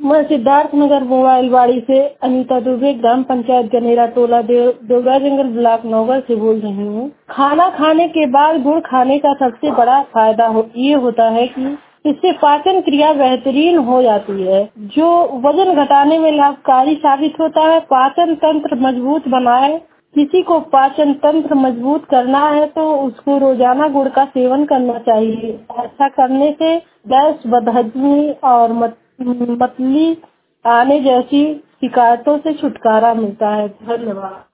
मैं सिद्धार्थ नगर मोबाइल वाड़ी से अनीता दुबे, ग्राम पंचायत गनेरा टोला देवरा जंगल ब्लॉक नौगढ़ से बोल रही हूँ। खाना खाने के बाद गुड़ खाने का सबसे बड़ा फायदा ये होता है कि इससे पाचन क्रिया बेहतरीन हो जाती है, जो वजन घटाने में लाभकारी साबित होता है। पाचन तंत्र मजबूत बनाए। किसी को पाचन तंत्र मजबूत करना है तो उसको रोजाना गुड़ का सेवन करना चाहिए। ऐसा करने से गैस, बदहजमी और मतली आने जैसी शिकायतों से छुटकारा मिलता है। धन्यवाद।